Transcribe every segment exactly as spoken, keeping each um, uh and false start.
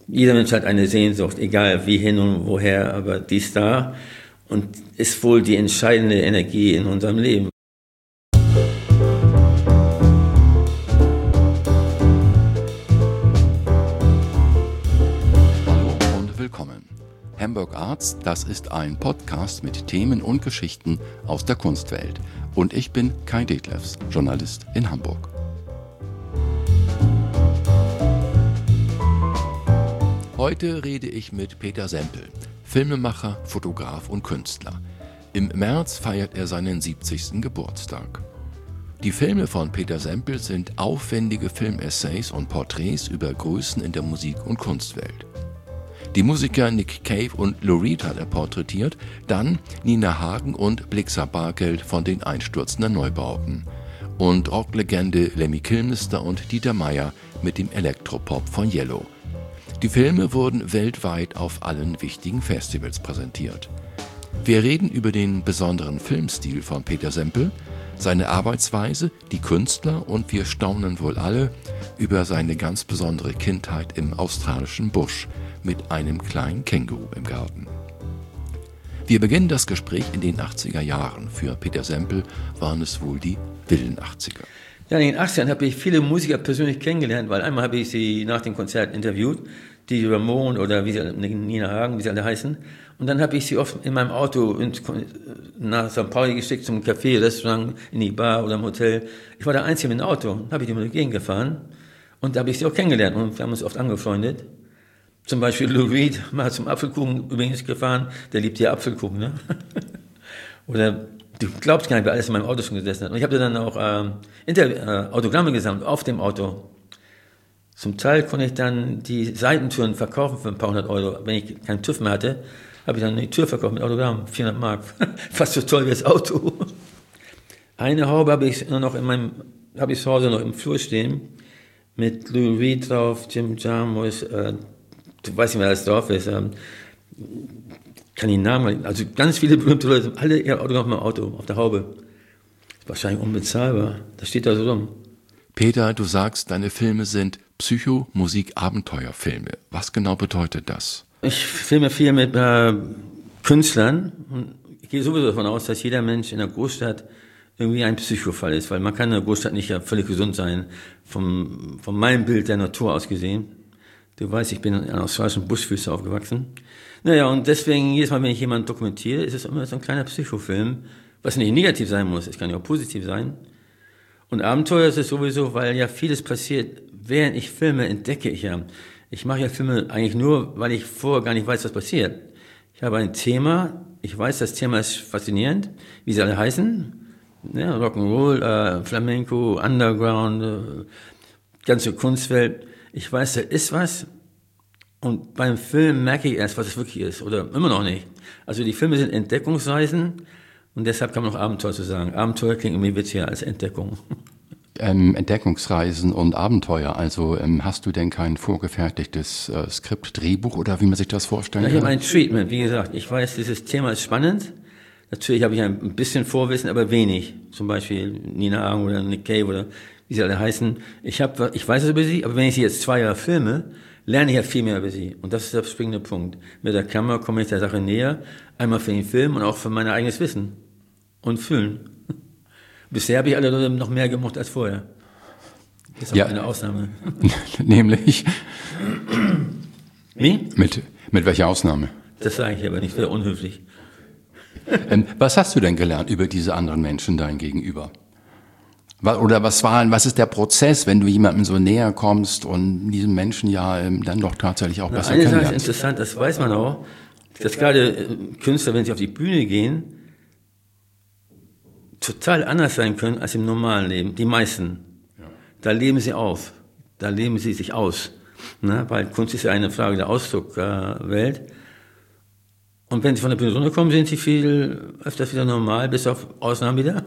jeder Mensch hat eine Sehnsucht, egal wie hin und woher, aber die ist da und ist wohl die entscheidende Energie in unserem Leben. Hallo und willkommen. Hamburg Arts, das ist ein Podcast mit Themen und Geschichten aus der Kunstwelt. Und ich bin Kai Detlefs, Journalist in Hamburg. Heute rede ich mit Peter Sempel, Filmemacher, Fotograf und Künstler. Im März feiert er seinen siebzigsten Geburtstag. Die Filme von Peter Sempel sind aufwendige Filmessays und Porträts über Größen in der Musik- und Kunstwelt. Die Musiker Nick Cave und Lou Reed hat er porträtiert, dann Nina Hagen und Blixa Bargeld von den einstürzenden Neubauten. Und Rocklegende Lemmy Kilmister und Dieter Meier mit dem Elektropop von Yellow. Die Filme wurden weltweit auf allen wichtigen Festivals präsentiert. Wir reden über den besonderen Filmstil von Peter Sempel, seine Arbeitsweise, die Künstler und wir staunen wohl alle über seine ganz besondere Kindheit im australischen Busch mit einem kleinen Känguru im Garten. Wir beginnen das Gespräch in den achtziger Jahren. Für Peter Sempel waren es wohl die wilden achtziger. Ja, in den achtzigern habe ich viele Musiker persönlich kennengelernt, weil einmal habe ich sie nach dem Konzert interviewt, die Ramon oder wie sie, Nina Hagen, wie sie alle heißen. Und dann habe ich sie oft in meinem Auto ins, nach Sankt Pauli geschickt zum Café, Restaurant, in die Bar oder im Hotel. Ich war der Einzige mit dem Auto, dann habe ich die mit gegengefahren und da habe ich sie auch kennengelernt und wir haben uns oft angefreundet. Zum Beispiel Lou Reed mal zum Apfelkuchen übrigens gefahren, der liebt ja Apfelkuchen, ne? Oder du glaubst gar nicht, wer alles in meinem Auto schon gesessen hat. Und ich habe dann auch äh, Inter- äh, Autogramme gesammelt auf dem Auto. Zum Teil konnte ich dann die Seitentüren verkaufen für ein paar hundert Euro. Wenn ich keinen TÜV mehr hatte, habe ich dann die Tür verkauft mit Autogramm, vierhundert Mark. Fast so toll wie das Auto. Eine Haube habe ich nur noch in meinem, habe ich zu Hause noch im Flur stehen, mit Lou Reed drauf, Jim Jarmusch, äh, du weißt nicht, wer das drauf ist, ähm, kann den Namen, also ganz viele berühmte Leute, alle ihr Autogramm im Auto, auf der Haube. Ist wahrscheinlich unbezahlbar. Das steht da so rum. Peter, du sagst, deine Filme sind Psycho-, Musik-, Abenteuerfilme. Was genau bedeutet das? Ich filme viel mit äh, Künstlern und ich gehe sowieso davon aus, dass jeder Mensch in der Großstadt irgendwie ein Psychofall ist, weil man kann in der Großstadt nicht ja völlig gesund sein, vom, von meinem Bild der Natur aus gesehen. Du weißt, ich bin in einer australischen Buschwüste aufgewachsen. Naja, und deswegen, jedes Mal, wenn ich jemanden dokumentiere, ist es immer so ein kleiner Psychofilm, was nicht negativ sein muss, es kann ja auch positiv sein. Und Abenteuer ist es sowieso, weil ja vieles passiert, während ich filme, entdecke ich ja. Ich mache ja Filme eigentlich nur, weil ich vorher gar nicht weiß, was passiert. Ich habe ein Thema, ich weiß, das Thema ist faszinierend, wie sie alle heißen, ja, Rock'n'Roll, äh, Flamenco, Underground, äh, ganze Kunstwelt. Ich weiß, da ist was. Und beim Film merke ich erst, was es wirklich ist. Oder immer noch nicht. Also die Filme sind Entdeckungsreisen. Und deshalb kann man auch Abenteuer zu sagen. Abenteuer klingt irgendwie witziger als Entdeckung. Ähm, Entdeckungsreisen und Abenteuer. Also ähm, hast du denn kein vorgefertigtes äh, Skript, Drehbuch oder wie man sich das vorstellen ja, kann? ich habe ein Treatment. Wie gesagt, ich weiß, dieses Thema ist spannend. Natürlich habe ich ein bisschen Vorwissen, aber wenig. Zum Beispiel Nina Hagen oder Nick Cave oder wie sie alle heißen. Ich, hab, ich weiß es über sie, aber wenn ich sie jetzt zwei Jahre filme, lerne ich ja viel mehr über sie. Und das ist der springende Punkt. Mit der Kamera komme ich der Sache näher. Einmal für den Film und auch für mein eigenes Wissen. Und Fühlen. Bisher habe ich alle noch mehr gemocht als vorher. Das ist auch ja eine Ausnahme. Nämlich? Wie? Mit, mit welcher Ausnahme? Das sage ich aber nicht, wäre unhöflich. Ähm, was hast du denn gelernt über diese anderen Menschen dein Gegenüber? Oder was war, was ist der Prozess, wenn du jemandem so näher kommst und diesen Menschen ja ähm, dann doch tatsächlich auch Na, besser eine kennenlernst? Sache ist interessant, das weiß man auch, dass gerade Künstler, wenn sie auf die Bühne gehen, total anders sein können als im normalen Leben. Die meisten. Ja. Da leben sie auf. Da leben sie sich aus. Ne? Weil Kunst ist ja eine Frage der Ausdruckwelt. Äh, und wenn sie von der Bühne runterkommen, sind sie viel öfters wieder normal, bis auf Ausnahmen wieder.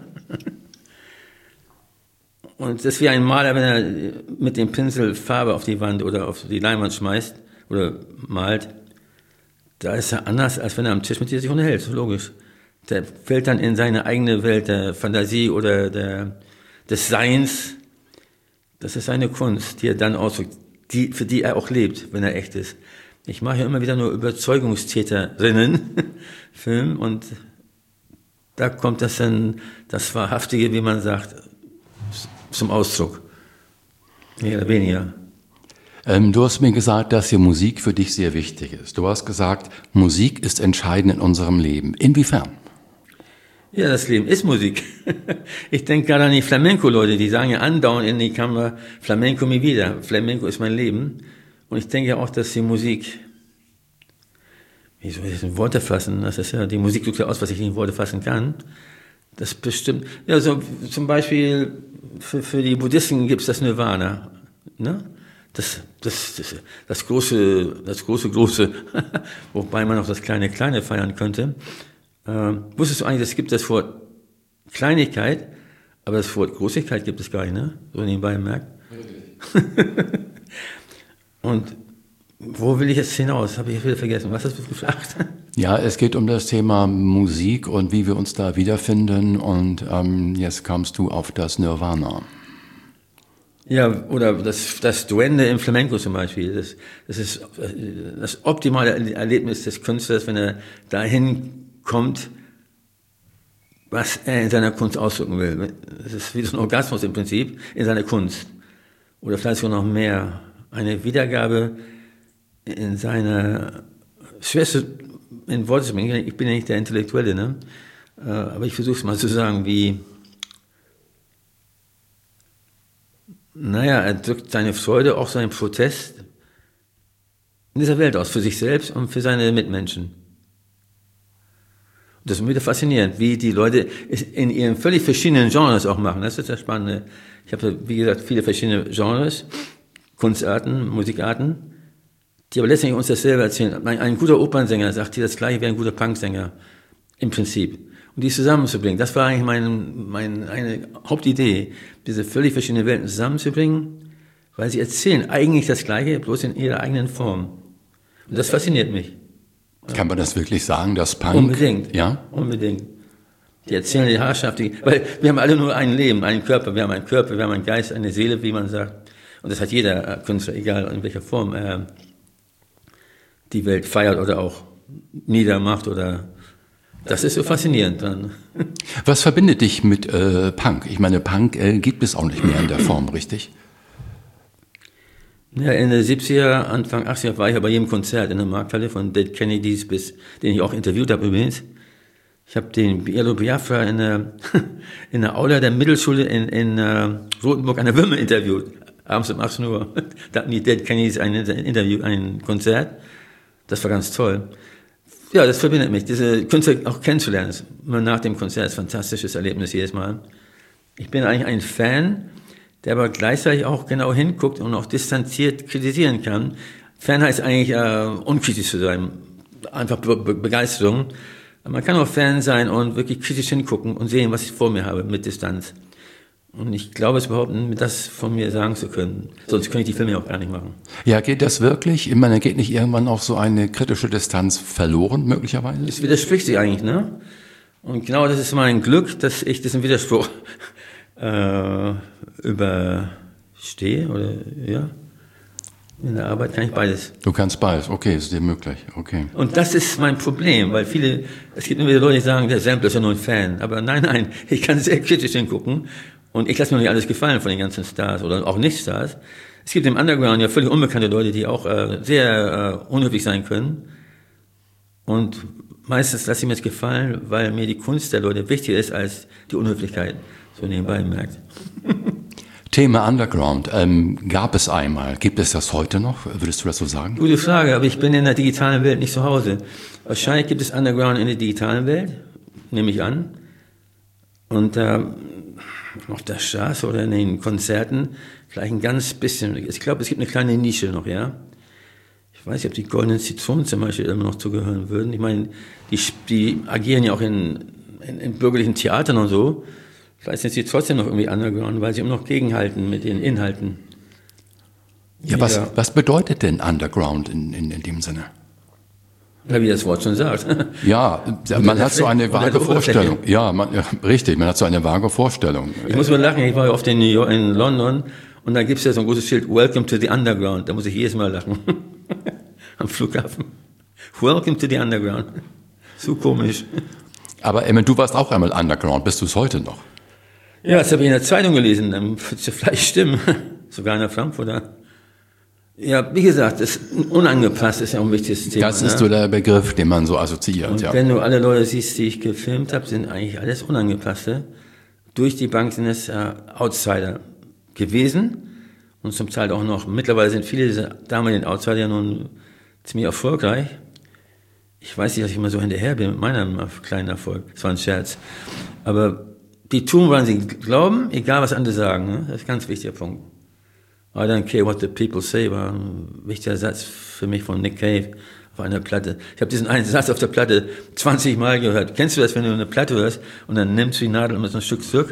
Und das ist wie ein Maler, wenn er mit dem Pinsel Farbe auf die Wand oder auf die Leinwand schmeißt oder malt. Da ist er anders, als wenn er am Tisch mit dir sich unterhält. So logisch. Der fällt dann in seine eigene Welt der Fantasie oder der, des Seins. Das ist seine Kunst, die er dann ausdrückt. die, für die er auch lebt, wenn er echt ist. Ich mache ja immer wieder nur Überzeugungstäterinnen Film und da kommt das dann, das Wahrhaftige, wie man sagt, zum Ausdruck. Mehr oder weniger. Ähm, du hast mir gesagt, dass hier Musik für dich sehr wichtig ist. Du hast gesagt, Musik ist entscheidend in unserem Leben. Inwiefern? Ja, das Leben ist Musik. Ich denke gerade an die Flamenco-Leute, die sagen ja andauernd in die Kamera, Flamenco mi vida, Flamenco ist mein Leben. Und ich denke auch, dass die Musik, wie soll ich das in Worte fassen? Das ist ja, die Musik drückt ja aus, was ich nicht in Worte fassen kann. Das bestimmt, ja, so, zum Beispiel, für, für die Buddhisten gibt es das Nirvana, ne? Das, das, das, das große, das große, große, wobei man auch das kleine, kleine feiern könnte. Ähm, wusstest du eigentlich, es gibt das Wort Kleinigkeit, aber das Wort Großigkeit gibt es gar nicht, ne? So nebenbei merkt. Und wo will ich jetzt hinaus? Habe ich wieder vergessen. Was hast du gefragt? Ja, es geht um das Thema Musik und wie wir uns da wiederfinden. Und ähm, jetzt kamst du auf das Nirvana. Ja, oder das, das Duende im Flamenco zum Beispiel. Das, das ist das optimale Erlebnis des Künstlers, wenn er dahin kommt, was er in seiner Kunst ausdrücken will. Das ist wie so ein Orgasmus im Prinzip in seiner Kunst. Oder vielleicht sogar noch mehr. Eine Wiedergabe in seiner schwerste in Worte zu bringen. Ich bin ja nicht der Intellektuelle, ne? Aber ich versuche es mal zu sagen, wie, naja, er drückt seine Freude, auch seinen Protest in dieser Welt aus, für sich selbst und für seine Mitmenschen. Und das ist wieder faszinierend, wie die Leute es in ihren völlig verschiedenen Genres auch machen. Das ist das Spannende. Ich habe, wie gesagt, viele verschiedene Genres, Kunstarten, Musikarten, die aber letztendlich uns dasselbe erzählen. Ein, ein guter Opernsänger sagt hier das Gleiche wie ein guter Punksänger, im Prinzip. Und die zusammenzubringen, das war eigentlich mein, mein, eine Hauptidee, diese völlig verschiedenen Welten zusammenzubringen, weil sie erzählen eigentlich das Gleiche, bloß in ihrer eigenen Form. Und das fasziniert mich. Kann man das wirklich sagen, dass Punk... Unbedingt, ja? Unbedingt. Die erzählen die Herrschaft, die, weil wir haben alle nur ein Leben, einen Körper, wir haben einen Körper, wir haben einen Geist, eine Seele, wie man sagt. Und das hat jeder Künstler, egal in welcher Form er die Welt feiert oder auch niedermacht oder... Das ist so faszinierend dann. Was verbindet dich mit äh, Punk? Ich meine, Punk äh, gibt es auch nicht mehr in der Form, richtig? Ja, in den siebziger, Anfang achtziger war ich ja bei jedem Konzert in der Markthalle von Dead Kennedys bis, den ich auch interviewt habe übrigens. Ich habe den Bielo Biafra in der, in der Aula der Mittelschule in, in uh, Rotenburg an der Würme interviewt. Abends um achtzehn Uhr. Da hatten die Dead Kennedys ein Interview, ein Konzert. Das war ganz toll. Ja, das verbindet mich, diese Künstler auch kennenzulernen. Nach dem Konzert ist ein fantastisches Erlebnis jedes Mal. Ich bin eigentlich ein Fan, der aber gleichzeitig auch genau hinguckt und auch distanziert kritisieren kann. Fan heißt eigentlich äh, unkritisch zu sein, einfach Be Be Begeisterung. Aber man kann auch Fan sein und wirklich kritisch hingucken und sehen, was ich vor mir habe, mit Distanz. Und ich glaube es überhaupt nicht, das von mir sagen zu können. Sonst könnte ich die Filme auch gar nicht machen. Ja, geht das wirklich? Ich meine, geht nicht irgendwann auch so eine kritische Distanz verloren, möglicherweise? Es widerspricht sich eigentlich, ne? Und genau das ist mein Glück, dass ich diesen Widerspruch äh, überstehe, oder, ja. In der Arbeit kann ich beides. Du kannst beides, okay, ist dir möglich, okay. Und das ist mein Problem, weil viele, es gibt immer wieder Leute, die sagen, der Sampler ist ja nur ein Fan. Aber nein, nein, ich kann sehr kritisch hingucken. Und ich lasse mir nicht alles gefallen von den ganzen Stars oder auch Nicht-Stars. Es gibt im Underground ja völlig unbekannte Leute, die auch äh, sehr äh, unhöflich sein können. Und meistens lasse ich mir das gefallen, weil mir die Kunst der Leute wichtiger ist als die Unhöflichkeit. So nebenbei merkt. Thema Underground, ähm, gab es einmal. Gibt es das heute noch? Würdest du das so sagen? Gute Frage, aber ich bin in der digitalen Welt nicht zu Hause. Wahrscheinlich gibt es Underground in der digitalen Welt, nehme ich an. Und äh, auf der Straße oder in den Konzerten vielleicht ein ganz bisschen. Ich glaube, es gibt eine kleine Nische noch, ja. Ich weiß nicht, ob die Goldenen Zitronen zum Beispiel immer noch zugehören würden. Ich meine, die, die agieren ja auch in, in, in bürgerlichen Theatern und so. Vielleicht sind sie trotzdem noch irgendwie underground, weil sie immer noch gegenhalten mit den Inhalten. Ja, was, was bedeutet denn Underground in, in, in dem Sinne? Ja, wie das Wort schon sagt. Ja, man hat so eine vage Vorstellung. Ja, man, ja, richtig, man hat so eine vage Vorstellung. Ich muss mal lachen, ich war ja oft in New York, in London Und da gibt es ja so ein großes Schild, Welcome to the Underground. Da muss ich jedes Mal lachen. Am Flughafen. Welcome to the Underground. So komisch. Aber Emmen, du warst auch einmal Underground. Bist du es heute noch? Ja, das habe ich in der Zeitung gelesen. Dann wird es ja vielleicht stimmen. Sogar in der Frankfurter. Ja, wie gesagt, das unangepasst ist ja auch ein wichtiges Thema. Das ist ne? so der Begriff, den man so assoziiert. Und ja. wenn du alle Leute siehst, die ich gefilmt habe, sind eigentlich alles Unangepasste. Durch die Bank sind es äh, Outsider gewesen und zum Teil auch noch. Mittlerweile sind viele dieser damaligen Outsider ja nun ziemlich erfolgreich. Ich weiß nicht, dass ich immer so hinterher bin mit meinem kleinen Erfolg. Das war ein Scherz. Aber die tun, woran sie glauben, egal was andere sagen. Ne? Das ist ein ganz wichtiger Punkt. I don't care what the people say, war ein wichtiger Satz für mich von Nick Cave auf einer Platte. Ich habe diesen einen Satz auf der Platte zwanzig Mal gehört. Kennst du das, wenn du eine Platte hörst und dann nimmst du die Nadel und machst ein Stück zurück?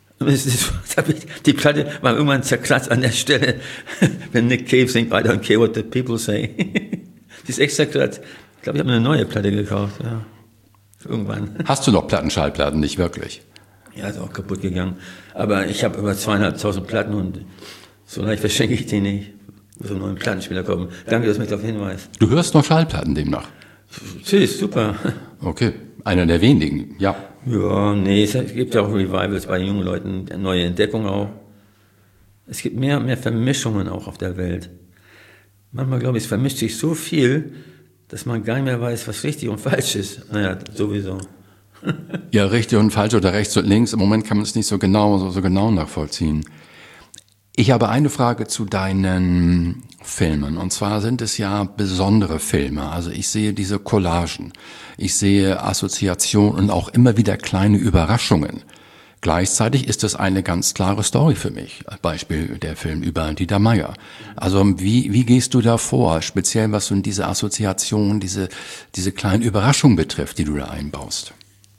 Die Platte war irgendwann zerkratzt an der Stelle, wenn Nick Cave singt, I don't care what the people say. Die ist extra zerkratzt. Ich glaube, ich habe mir eine neue Platte gekauft. Ja. Irgendwann. Hast du noch Plattenschallplatten? Nicht wirklich? Ja, ist auch kaputt gegangen. Aber ich habe über zweieinhalbtausend Platten und so leicht verschenke ich die nicht. So einen neuen Plattenspieler kommen. Danke, dass du mich darauf hinweist. Du hörst noch Schallplatten demnach? Tschüss, super. Okay, einer der wenigen, ja. Ja, nee, es gibt ja auch Revivals bei jungen Leuten, neue Entdeckungen auch. Es gibt mehr und mehr Vermischungen auch auf der Welt. Manchmal, glaube ich, es vermischt sich so viel, dass man gar nicht mehr weiß, was richtig und falsch ist. Naja, sowieso. Ja, richtig und falsch oder rechts und links. Im Moment kann man es nicht so genau, so, so genau nachvollziehen. Ich habe eine Frage zu deinen Filmen. Und zwar sind es ja besondere Filme. Also ich sehe diese Collagen. Ich sehe Assoziationen und auch immer wieder kleine Überraschungen. Gleichzeitig ist es eine ganz klare Story für mich. Beispiel der Film über Dieter Meier. Also wie, wie gehst du da vor? Speziell was so in diese Assoziation, diese, diese kleinen Überraschungen betrifft, die du da einbaust.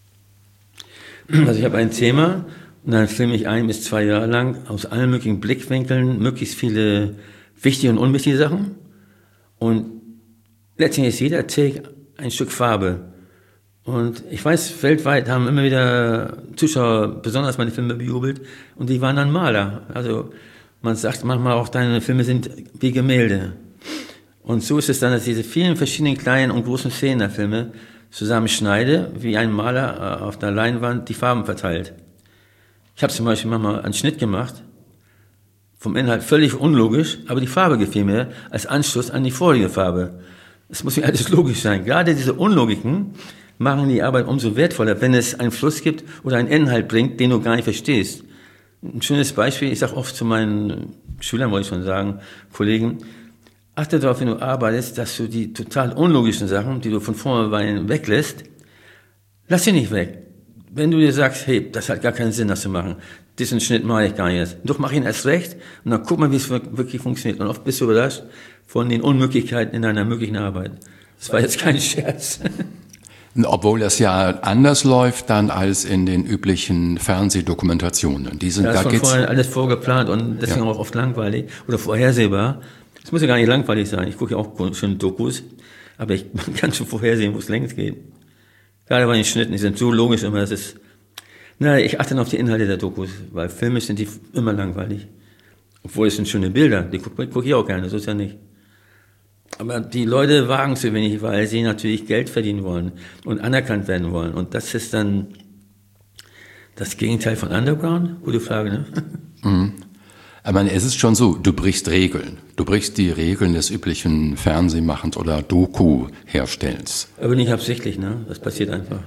Also ich habe ein Thema und dann filme ich ein bis zwei Jahre lang aus allen möglichen Blickwinkeln möglichst viele wichtige und unwichtige Sachen. Und letztendlich ist jeder Take ein Stück Farbe. Und ich weiß, weltweit haben immer wieder Zuschauer besonders meine Filme bejubelt und die waren dann Maler. Also man sagt manchmal auch, deine Filme sind wie Gemälde. Und so ist es dann, dass ich diese vielen verschiedenen kleinen und großen Szenen der Filme zusammenschneide, wie ein Maler auf der Leinwand die Farben verteilt. Ich habe zum Beispiel manchmal einen Schnitt gemacht, vom Inhalt völlig unlogisch, aber die Farbe gefiel mir als Anschluss an die vorige Farbe. Es muss ja alles logisch sein. Gerade diese Unlogiken machen die Arbeit umso wertvoller, wenn es einen Fluss gibt oder einen Inhalt bringt, den du gar nicht verstehst. Ein schönes Beispiel, ich sage oft zu meinen Schülern, wollte ich schon sagen, Kollegen, achte darauf, wenn du arbeitest, dass du die total unlogischen Sachen, die du von vornherein weglässt, lass sie nicht weg. Wenn du dir sagst, hey, das hat gar keinen Sinn, das zu machen, diesen Schnitt mache ich gar nicht erst. Doch mach ihn erst recht und dann guck mal, wie es wirklich funktioniert. Und oft bist du überrascht von den Unmöglichkeiten in deiner möglichen Arbeit. Das war jetzt kein Scherz. Obwohl das ja anders läuft dann als in den üblichen Fernsehdokumentationen. Die sind, ja, das da ist von vorher alles vorgeplant und deswegen ja. auch oft langweilig oder vorhersehbar. Es muss ja gar nicht langweilig sein. Ich gucke ja auch schon Dokus, aber ich man kann schon vorhersehen, wo es längst geht. Gerade bei den Schnitten, die sind so logisch immer, das ist, na, ich achte auf die Inhalte der Dokus, weil filmisch sind die immer langweilig. Obwohl es sind schöne Bilder, die gucke guck ich auch gerne, so ist ja nicht. Aber die Leute wagen zu wenig, weil sie natürlich Geld verdienen wollen und anerkannt werden wollen. Und das ist dann das Gegenteil von Underground? Gute Frage, ne? Mhm. Ich meine, es ist schon so, du brichst Regeln. Du brichst die Regeln des üblichen Fernsehmachens oder Doku-Herstellens. Aber nicht absichtlich, ne? Das passiert einfach.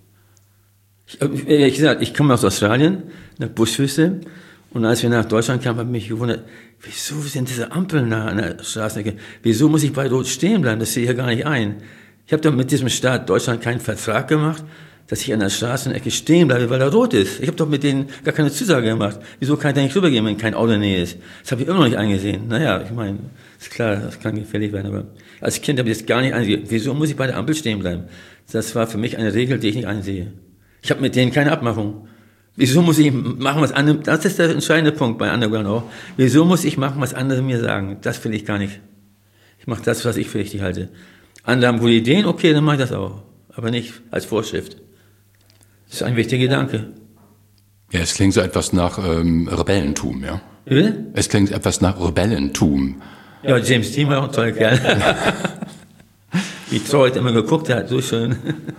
Ich, wie gesagt, ich komme aus Australien, nach Buschfüße. Und als wir nach Deutschland kamen, habe ich mich gewundert, wieso sind diese Ampeln da an der Straßenecke? Wieso muss ich bei Rot stehen bleiben? Das sehe ich ja gar nicht ein. Ich habe doch mit diesem Staat Deutschland keinen Vertrag gemacht, dass ich an der Straßenecke stehen bleibe, weil da rot ist. Ich habe doch mit denen gar keine Zusage gemacht. Wieso kann ich da nicht rübergehen, wenn kein Auto in der Nähe ist? Das habe ich immer noch nicht eingesehen. Naja, ich meine, ist klar, das kann gefährlich werden, aber als Kind habe ich das gar nicht eingesehen. Wieso muss ich bei der Ampel stehen bleiben? Das war für mich eine Regel, die ich nicht einsehe. Ich habe mit denen keine Abmachung. Wieso muss ich machen, was andere, das ist der entscheidende Punkt bei Underground auch. Wieso muss ich machen, was andere mir sagen? Das will ich gar nicht. Ich mache das, was ich für richtig halte. Andere haben gute Ideen, okay, dann mache ich das auch. Aber nicht als Vorschrift. Das ist ein wichtiger Gedanke. Ja, es klingt so etwas nach ähm, Rebellentum, ja? Wie? Es klingt etwas nach Rebellentum. Ja, James Dean war auch ein toller Kerl. Wie treu immer geguckt hat, so schön.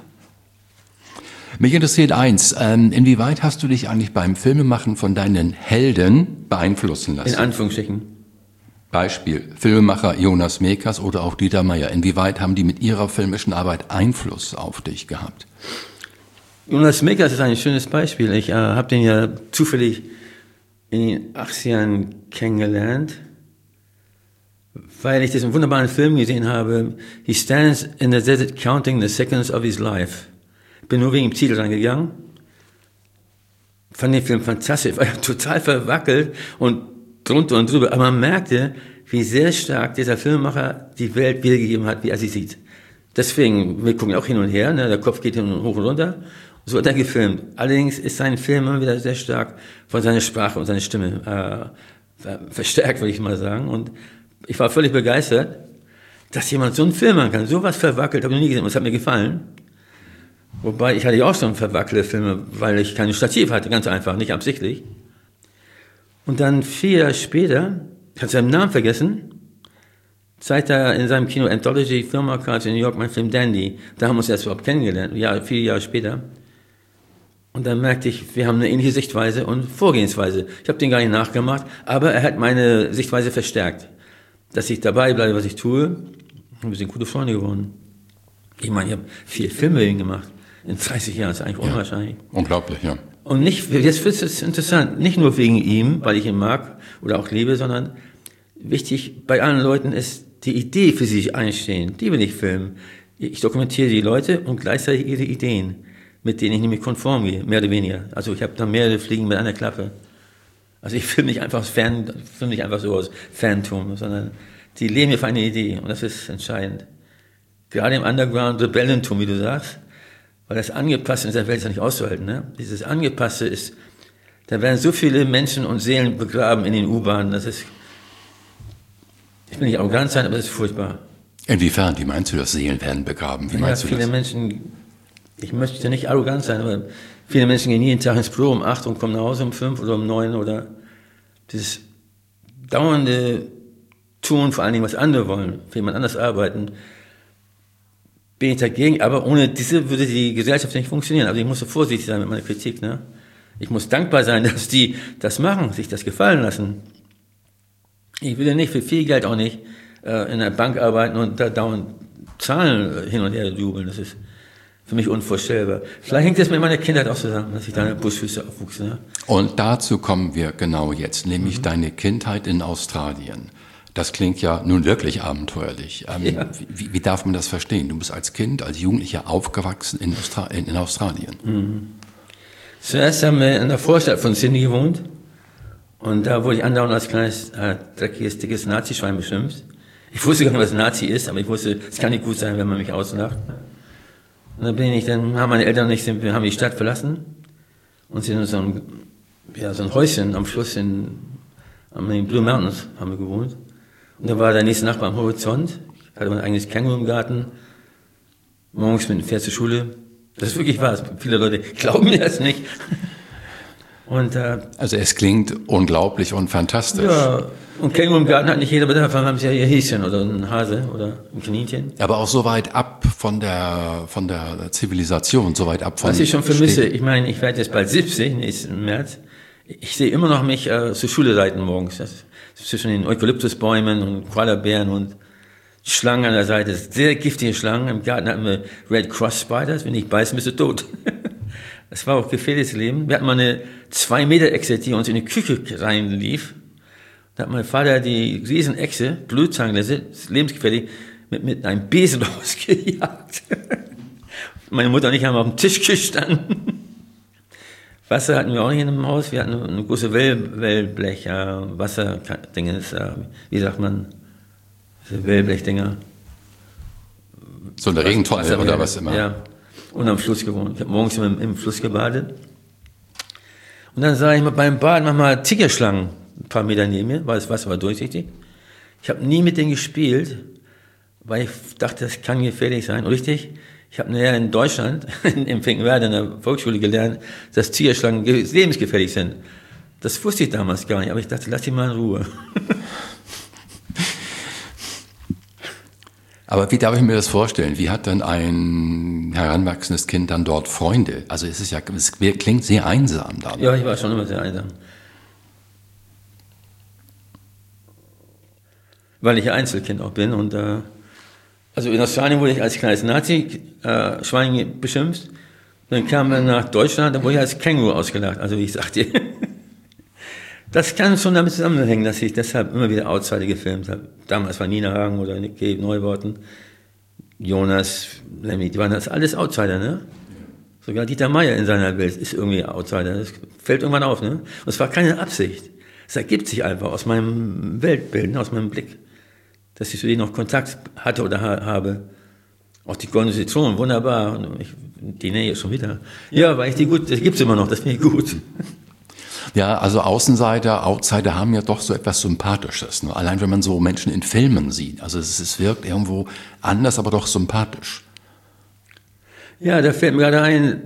Mich interessiert eins, ähm, inwieweit hast du dich eigentlich beim Filmemachen von deinen Helden beeinflussen lassen? In Anführungsstrichen. Beispiel Filmemacher Jonas Mekas oder auch Dieter Meier. Inwieweit haben die mit ihrer filmischen Arbeit Einfluss auf dich gehabt? Jonas Mekas ist ein schönes Beispiel. Ich äh, habe den ja zufällig in den achtzigern kennengelernt, weil ich diesen wunderbaren Film gesehen habe. He stands in the desert counting the seconds of his life. Bin nur wegen dem Titel reingegangen. Fand den Film fantastisch, war ja total verwackelt und drunter und drüber. Aber man merkte, wie sehr stark dieser Filmemacher die Welt wiedergegeben hat, wie er sie sieht. Deswegen, wir gucken auch hin und her, ne, der Kopf geht hin und hoch und runter. So hat er gefilmt. Allerdings ist sein Film immer wieder sehr stark von seiner Sprache und seiner Stimme äh, verstärkt, würde ich mal sagen. Und ich war völlig begeistert, dass jemand so einen Film machen kann. So was verwackelt, habe ich noch nie gesehen. Und es hat mir gefallen. Wobei, ich hatte ja auch schon verwackelte Filme, weil ich kein Stativ hatte, ganz einfach, nicht absichtlich. Und dann vier Jahre später, ich habe seinen Namen vergessen, zeigt er in seinem Kino Anthology Film Archives in New York meinen Film Dandy. Da haben wir uns erst überhaupt kennengelernt, ja, vier Jahre später. Und dann merkte ich, wir haben eine ähnliche Sichtweise und Vorgehensweise. Ich habe den gar nicht nachgemacht, aber er hat meine Sichtweise verstärkt. Dass ich dabei bleibe, was ich tue. Und wir sind gute Freunde geworden. Ich meine, ich habe vier Filme mit ihm gemacht. In dreißig Jahren, das ist eigentlich unwahrscheinlich. Ja, unglaublich, ja. Und nicht, jetzt wird es interessant, nicht nur wegen ihm, weil ich ihn mag oder auch liebe, sondern wichtig bei allen Leuten ist die Idee, für sie einstehen. Die will ich filmen. Ich dokumentiere die Leute und gleichzeitig ihre Ideen, mit denen ich nämlich konform gehe, mehr oder weniger. Also ich habe da mehrere Fliegen mit einer Klappe. Also ich filme nicht einfach aus Fan, filme nicht einfach so aus Fantum, sondern die leben mir für eine Idee und das ist entscheidend. Gerade im Underground Rebellentum, wie du sagst, weil das Angepasste in dieser Welt ist ja nicht auszuhalten. Ne? Dieses Angepasste ist, da werden so viele Menschen und Seelen begraben in den U-Bahnen, das ist, ich will nicht arrogant sein, aber das ist furchtbar. Inwiefern? Wie meinst du, dass Seelen werden begraben? Wie Ja, meinst du viele das? Menschen, ich möchte nicht arrogant sein, aber viele Menschen gehen jeden Tag ins Büro um acht und kommen nach Hause um fünf oder um neun oder dieses dauernde Tun, vor allen Dingen, was andere wollen, für jemand anders arbeiten, bin ich dagegen, aber ohne diese würde die Gesellschaft nicht funktionieren. Also ich muss so vorsichtig sein mit meiner Kritik. Ne? Ich muss dankbar sein, dass die das machen, sich das gefallen lassen. Ich will ja nicht für viel Geld auch nicht äh, in einer Bank arbeiten und da dauernd Zahlen hin und her jubeln. Das ist für mich unvorstellbar. Vielleicht hängt das mit meiner Kindheit auch zusammen, dass ich da in der Buschwüste aufwuchs. Ne? Und dazu kommen wir genau jetzt, nämlich mhm. deine Kindheit in Australien. Das klingt ja nun wirklich abenteuerlich. Ähm, ja. wie, wie darf man das verstehen? Du bist als Kind, als Jugendlicher aufgewachsen in, Austra in, in Australien. Mhm. Zuerst haben wir in der Vorstadt von Sydney gewohnt. Und da wurde ich andauernd als kleines, äh, dreckiges, dickes Nazi-Schwein beschimpft. Ich wusste gar nicht, was Nazi ist, aber ich wusste, es kann nicht gut sein, wenn man mich auslacht. Und dann bin ich, dann haben meine Eltern und ich, wir haben die Stadt verlassen und sind in so ein, ja, so ein Häuschen am Fluss in, in den Blue Mountains haben wir gewohnt. Und da war der nächste Nachbar am Horizont. Ich hatte mein eigenes Känguru im Garten. Morgens mit dem Pferd zur Schule. Das ist wirklich wahr. Viele Leute glauben mir das nicht. Und, äh, also es klingt unglaublich und fantastisch. Ja, und Känguru im Garten hat nicht jeder, aber davon haben sie ja ihr Häschen oder ein Hase oder ein Kaninchen. Aber auch so weit ab von der, von der Zivilisation, so weit ab von... Was ich schon vermisse, ich meine, ich werde jetzt bald siebzig, nächsten März. Ich sehe immer noch mich äh, zur Schule reiten morgens. Das, zwischen den Eukalyptusbäumen und Koalabären und Schlangen an der Seite. Sehr giftige Schlangen. Im Garten hatten wir Red Cross Spiders. Wenn ich beißen, bist du tot. Das war auch gefährliches Leben. Wir hatten mal eine zwei Meter Echse, die uns in die Küche reinlief. Da hat mein Vater die Riesenechse, Blutzangenlese, lebensgefährlich, mit, mit einem Besen rausgejagt. Meine Mutter und ich haben auf dem Tisch gestanden. Wasser hatten wir auch nicht in dem Haus. Wir hatten eine große Well Wellblech, äh, Wasserdinges, äh, wie sagt man, diese Wellblechdinger. So eine Regentonne oder was immer. Ja, und am Fluss gewohnt. Ich habe morgens immer im, im Fluss gebadet. Und dann sah ich mal beim Baden manchmal Tigerschlangen ein paar Meter neben mir, weil das Wasser war durchsichtig. Ich habe nie mit denen gespielt, weil ich dachte, das kann gefährlich sein. Und richtig, Ich habe nachher in Deutschland, in Finkenwerder, in der Volksschule gelernt, dass Ziegelschlangen lebensgefährlich sind. Das wusste ich damals gar nicht, aber ich dachte, lass die mal in Ruhe. Aber wie darf ich mir das vorstellen? Wie hat dann ein heranwachsendes Kind dann dort Freunde? Also es ist ja, es klingt sehr einsam da. Ja, ich war schon immer sehr einsam. Weil ich Einzelkind auch bin und äh, also in Australien wurde ich als kleines Nazi äh, Schwein beschimpft. Dann kam man nach Deutschland, da wurde ich als Känguru ausgelacht. Also ich sagte, das kann schon damit zusammenhängen, dass ich deshalb immer wieder Outsider gefilmt habe. Damals war Nina Hagen oder Gabe Neuworten, Jonas, Lemmy, die waren das alles Outsider, ne? Sogar Dieter Meier in seiner Welt ist irgendwie Outsider. Das fällt irgendwann auf, ne? Und es war keine Absicht. Es ergibt sich einfach aus meinem Weltbild, aus meinem Blick, dass ich zu denen noch Kontakt hatte oder ha- habe. Auch die Goldene Zitrone, wunderbar. Und ich, die Nähe schon wieder. Ja, weil ich die gut, das gibt's immer noch, das finde ich gut. Ja, also Außenseiter, Outsider haben ja doch so etwas Sympathisches. Ne? Allein wenn man so Menschen in Filmen sieht. Also es, es wirkt irgendwo anders, aber doch sympathisch. Ja, da fällt mir gerade ein,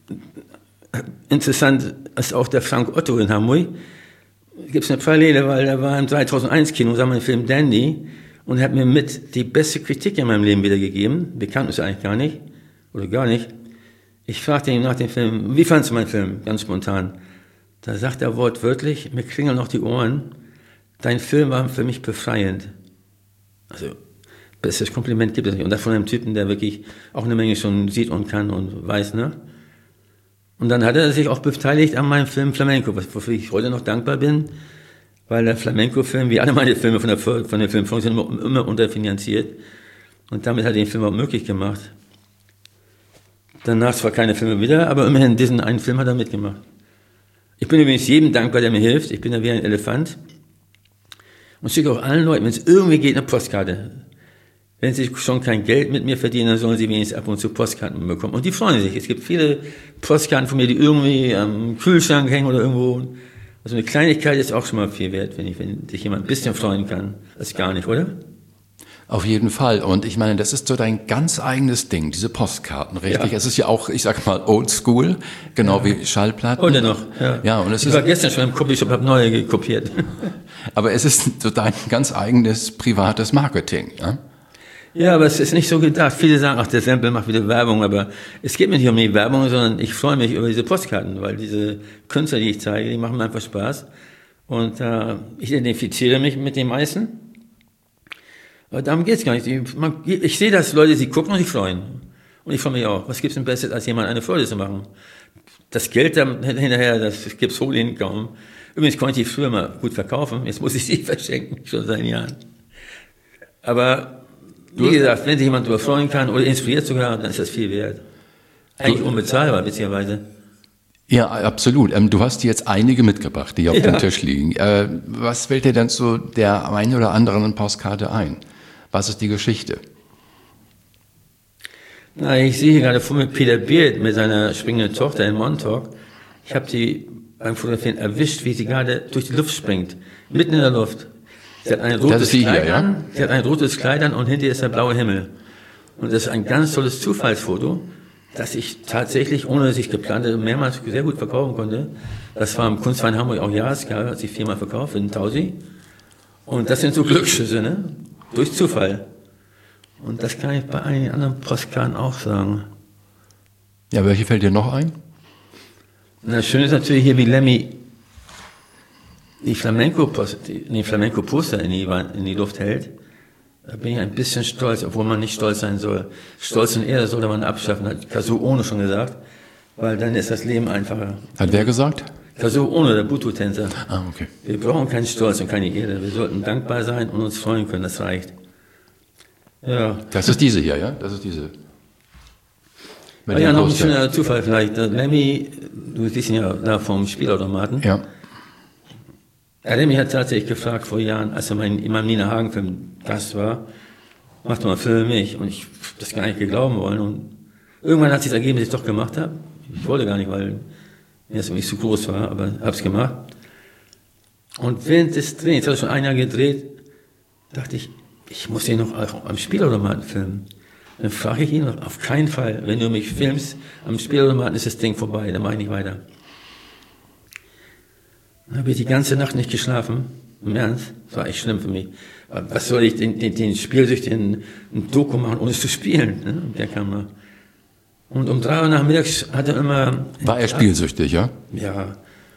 interessant ist auch der Frank Otto in Hamburg. Gibt es eine Parallele, weil da war im zweitausendeins Kino, sagen wir den Film Dandy, und er hat mir mit die beste Kritik in meinem Leben wiedergegeben. Bekannt ist er eigentlich gar nicht, oder gar nicht. Ich fragte ihn nach dem Film, wie fandst du meinen Film? Ganz spontan. Da sagt er wortwörtlich, mir klingeln noch die Ohren, dein Film war für mich befreiend. Also, besseres Kompliment gibt es nicht. Und das von einem Typen, der wirklich auch eine Menge schon sieht und kann und weiß, ne? Und dann hat er sich auch beteiligt an meinem Film Flamenco, wofür ich heute noch dankbar bin, weil der Flamenco-Film, wie alle meine Filme von der, von der Filmfonds, sind immer, immer unterfinanziert. Und damit hat er den Film auch möglich gemacht. Danach zwar keine Filme wieder, aber immerhin diesen einen Film hat er mitgemacht. Ich bin übrigens jedem dankbar, der mir hilft. Ich bin ja wie ein Elefant. Und schicke auch allen Leuten, wenn es irgendwie geht, eine Postkarte. Wenn sie schon kein Geld mit mir verdienen, dann sollen sie wenigstens ab und zu Postkarten bekommen. Und die freuen sich. Es gibt viele Postkarten von mir, die irgendwie am Kühlschrank hängen oder irgendwo. Also eine Kleinigkeit ist auch schon mal viel wert, wenn, ich, wenn sich jemand ein bisschen freuen kann. Das ist gar nicht, oder? Auf jeden Fall. Und ich meine, das ist so dein ganz eigenes Ding, diese Postkarten, richtig? Ja. Es ist ja auch, ich sag mal, oldschool, genau ja. wie Schallplatten. Oder noch, ja. ja und es ich ist, war gestern schon im Copyshop, habe neue gekopiert. Aber es ist so dein ganz eigenes privates Marketing, ja? Ja, aber es ist nicht so gedacht. Viele sagen, ach, der Sample macht wieder Werbung, aber es geht mir nicht um die Werbung, sondern ich freue mich über diese Postkarten, weil diese Künstler, die ich zeige, die machen mir einfach Spaß. Und äh, ich identifiziere mich mit den meisten. Aber darum geht's gar nicht. Ich, man, ich sehe, dass Leute sich gucken und sich freuen. Und ich freue mich auch. Was gibt's denn Besseres, als jemand eine Freude zu machen? Das Geld dann hinterher, das gibt's wohl hin kaum. Übrigens konnte ich früher mal gut verkaufen. Jetzt muss ich sie verschenken, schon seit Jahren. Aber wie gesagt, wenn sich jemand darüber freuen kann oder inspiriert sogar, dann ist das viel wert. Eigentlich unbezahlbar, beziehungsweise. Ja, absolut. Ähm, du hast dir jetzt einige mitgebracht, die auf ja. dem Tisch liegen. Äh, was fällt dir denn zu der einen oder anderen Postkarte ein? Was ist die Geschichte? Na, ich sehe hier gerade vor mir Peter Beard mit seiner springenden Tochter in Montauk. Ich habe sie beim Fotografieren erwischt, wie sie gerade durch die Luft springt. Mitten in der Luft. Sie hat ein rotes Kleid hier, an, ja? sie hat ein rotes Kleid an und hinter ihr ist der blaue Himmel. Und das ist ein ganz tolles Zufallsfoto, das ich tatsächlich, ohne dass ich geplant hatte, mehrmals sehr gut verkaufen konnte. Das war im Kunstverein Hamburg auch Jahresgala, hat sich viermal verkauft in Tausi. Und das sind so Glücksschüsse, ne? Durch Zufall. Und das kann ich bei einigen anderen Postkarten auch sagen. Ja, welche fällt dir noch ein? Na, schön ist natürlich hier, wie Lemmy die Flamenco-Poster die Flamenco in, die, in die Luft hält. Da bin ich ein bisschen stolz, obwohl man nicht stolz sein soll. Stolz und Ehre sollte man abschaffen, hat Kazuo Ono schon gesagt, weil dann ist das Leben einfacher. Hat wer gesagt? Kazuo Ono, der Buto-Tänzer. Ah, okay. Wir brauchen keinen Stolz und keine Ehre. Wir sollten dankbar sein und uns freuen können, das reicht. Ja. Das ist diese hier, ja? Das ist diese. Ah, ja, noch ein schöner Zufall vielleicht. Lemmy, du siehst ihn ja da vom Spielautomaten. Ja. Er hat mich hat tatsächlich gefragt vor Jahren, als er mein, in meinem Nina Hagen-Film Gast war, mach doch mal Film für mich. Und ich hab das gar nicht geglauben wollen. Und irgendwann hat sich das ergeben, dass ich es doch gemacht habe. Ich wollte gar nicht, weil mir das irgendwie zu groß war, aber hab's gemacht. Und während des Drehens, ich habe schon ein Jahr gedreht, dachte ich, ich muss den noch am Spielautomaten filmen. Dann frage ich ihn, auf keinen Fall, wenn du mich filmst am Spielautomaten, ist das Ding vorbei, dann mache ich nicht weiter. Dann habe ich die ganze Nacht nicht geschlafen, im Ernst, das war echt schlimm für mich. Was soll ich den, den, den Spielsüchtigen ein Doku machen, ohne es zu spielen, ne, mit der Kamera. Und um drei Uhr nachmittags hat er immer... War er spielsüchtig, ja? Ja.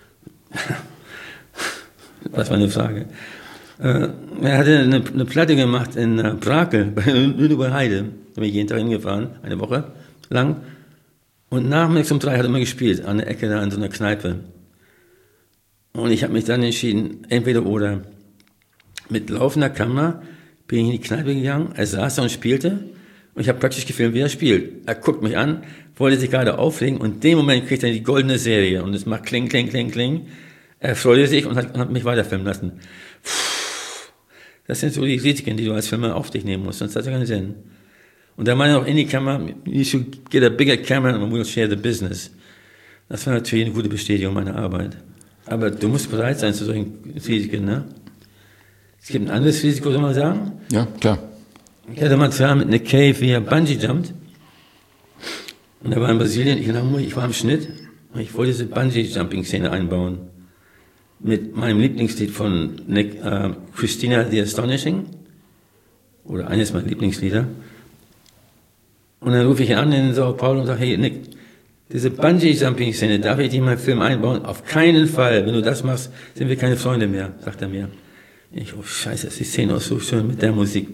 Was war eine Frage. Äh, er hatte eine, eine Platte gemacht in äh, Brakel, bei Lüneburger Heide. Da bin ich jeden Tag hingefahren, eine Woche lang. Und nachmittags um drei hat er immer gespielt, an der Ecke da in so einer Kneipe. Und ich habe mich dann entschieden, entweder oder. Mit laufender Kamera bin ich in die Kneipe gegangen, er saß da und spielte. Und ich habe praktisch gefilmt, wie er spielt. Er guckt mich an, wollte sich gerade auflegen und in dem Moment kriegt er die goldene Serie. Und es macht kling, kling, kling, kling. Er freute sich und hat, und hat mich weiterfilmen lassen. Das sind so die Risiken, die du als Filmer auf dich nehmen musst, sonst hat es keinen Sinn. Und da meine ich auch in die Kamera, you should get a bigger camera and we'll share the business. Das war natürlich eine gute Bestätigung meiner Arbeit. Aber du musst bereit sein zu solchen Risiken, ne? Es gibt ein anderes Risiko, soll man sagen? Ja, klar. Ich hatte mal zwar mit Nick Cave, wie er Bungee-jumpt. Und er war in Brasilien, ich, ich war am Schnitt und ich wollte diese Bungee-Jumping-Szene einbauen. Mit meinem Lieblingslied von Nick, äh, Christina the Astonishing. Oder eines meiner Lieblingslieder. Und dann rufe ich ihn an in Sao Paulo und sage, hey Nick, diese Bungee-Jumping-Szene, darf ich die in meinen Film einbauen? Auf keinen Fall. Wenn du das machst, sind wir keine Freunde mehr, sagt er mir. Ich, oh Scheiße, ist die Szene auch so schön mit der Musik.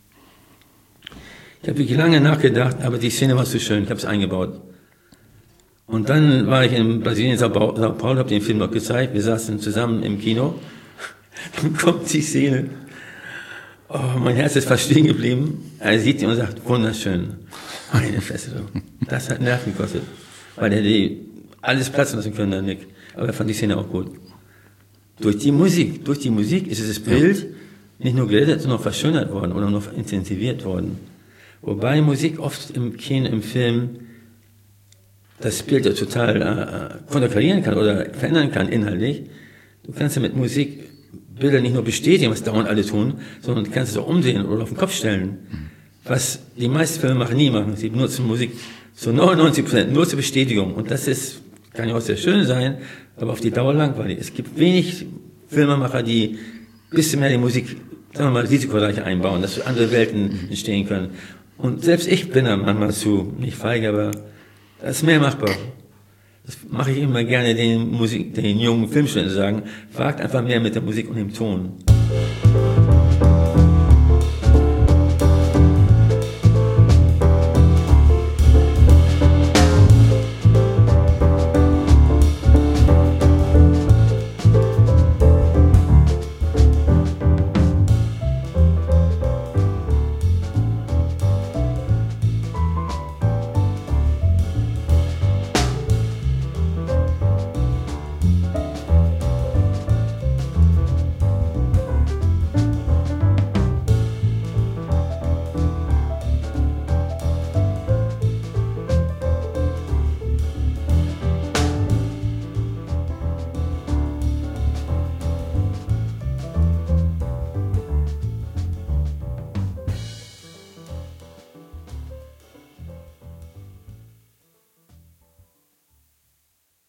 Ich habe wirklich lange nachgedacht, aber die Szene war so schön, ich habe es eingebaut. Und dann war ich in Brasilien, Sao Paulo, habe den Film noch gezeigt, wir saßen zusammen im Kino. Dann kommt die Szene. Oh, mein Herz ist fast stehen geblieben. Er sieht die und sagt, wunderschön. Meine Fresse, das hat Nerven gekostet. Weil er hätte alles platzen lassen können, der Nick. Aber er fand die Szene auch gut. Durch die Musik, durch die Musik ist das Bild nicht nur gerettet, sondern auch verschönert worden oder noch intensiviert worden. Wobei Musik oft im Kino, im Film, das Bild ja total äh, konterkarieren kann oder verändern kann inhaltlich. Du kannst ja mit Musik Bilder nicht nur bestätigen, was dauernd alle tun, sondern du kannst es auch umdrehen oder auf den Kopf stellen. Was die meisten Filmemacher nie machen. Sie benutzen Musik zu neunundneunzig Prozent nur zur Bestätigung. Und das ist, kann ja auch sehr schön sein, aber auf die Dauer langweilig. Es gibt wenig Filmemacher, die ein bisschen mehr die Musik, sagen wir mal, risikoreicher einbauen, dass andere Welten entstehen können. Und selbst ich bin da manchmal zu, nicht feige, aber das ist mehr machbar. Das mache ich immer gerne den Musik, den jungen Filmstudenten sagen, fragt einfach mehr mit der Musik und dem Ton.